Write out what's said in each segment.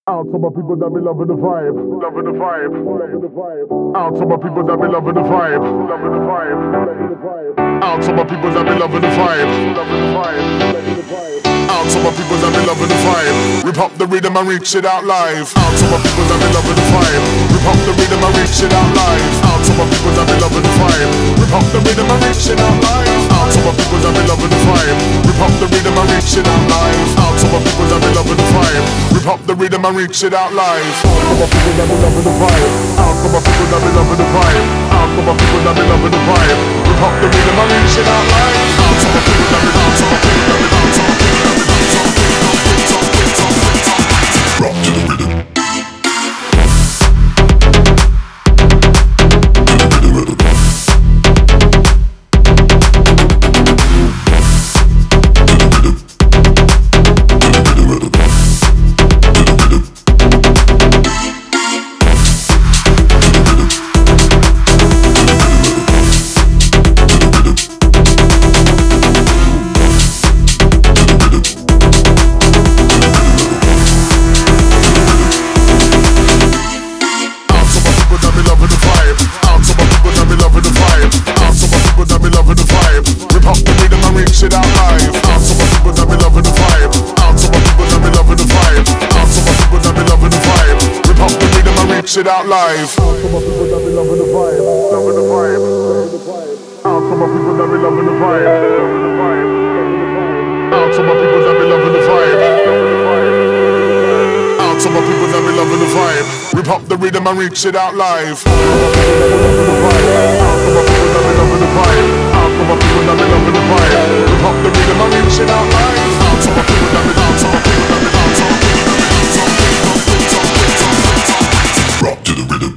Out to my people that be loving the vibe, loving the vibe, loving the vibe. Out to my people that be loving the vibe, loving the vibe, loving the vibe. Out to my people that be loving the vibe, loving the vibe, loving the vibe. Out to my people that be loving the vibe. Rip up the rhythm and reach it out live. Out to my people that be loving the vibe. Rip up the rhythm and reach it out live. Out to my people that be loving the vibe. Rip up the rhythm and reach it out live. Out to my people that be loving the vibe. Rip up the rhythm and reach it out live. Out to my people that be loving the vibe. Rip up the rhythm and reach it out live. Out to my people that be loving the vibe. Out to my people that be loving the vibe. Out to my people that be loving the vibe. Rip up the rhythm and reach it out live. Out to my people that be out to my people that be out to my people that be rock to the rhythm. It out live. Out to my people that be loving the vibe, loving the vibe, loving the vibe. Out to my people that be loving the vibe, loving the vibe, loving the vibe. Out to my people that be loving the vibe, loving the vibe. Out to my people that be loving the vibe. Rip up the rhythm and reach it out live. Out to my people that be loving the vibe. Out to my people that be loving the vibe. Rip up the rhythm and reach it out live. Out to my people that be out to my people that be out to my people. Rock to the rhythm.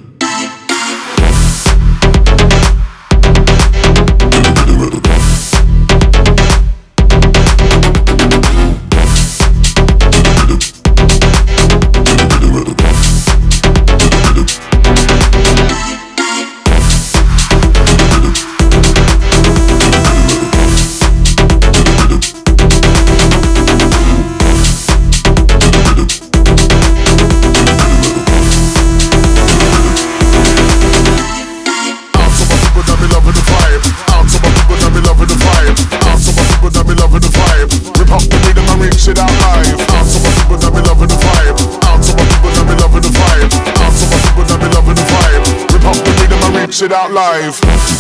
It out live.